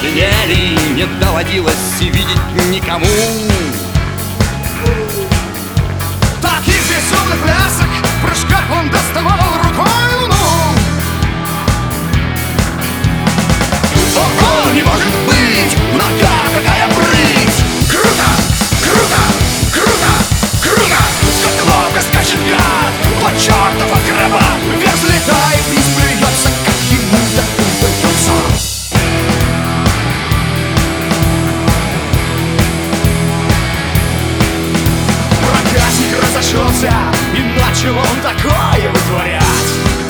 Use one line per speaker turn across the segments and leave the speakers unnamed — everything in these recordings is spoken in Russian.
звенели, не доводилось видеть никому.
Таких безумных плясок, в прыжках он доставал рукой луну. Ого, не может быть, нога какая прыть! Круто, круто, круто, круто! Как ловко скачет гад, по чертов акробат! Вверх взлетает и сплюется, как ему так удается. Проказник разошелся, и начал он такое вытворять.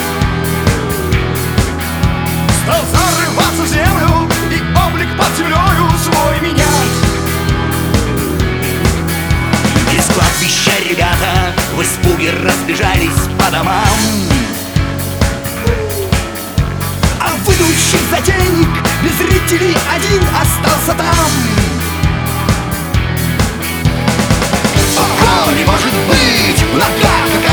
Стал зарываться в землю и облик под землею свой менять.
Из кладбища ребята в испуге разбежались по домам,
А выдущий затейник без зрителей один остался там. Ого, не может быть, нога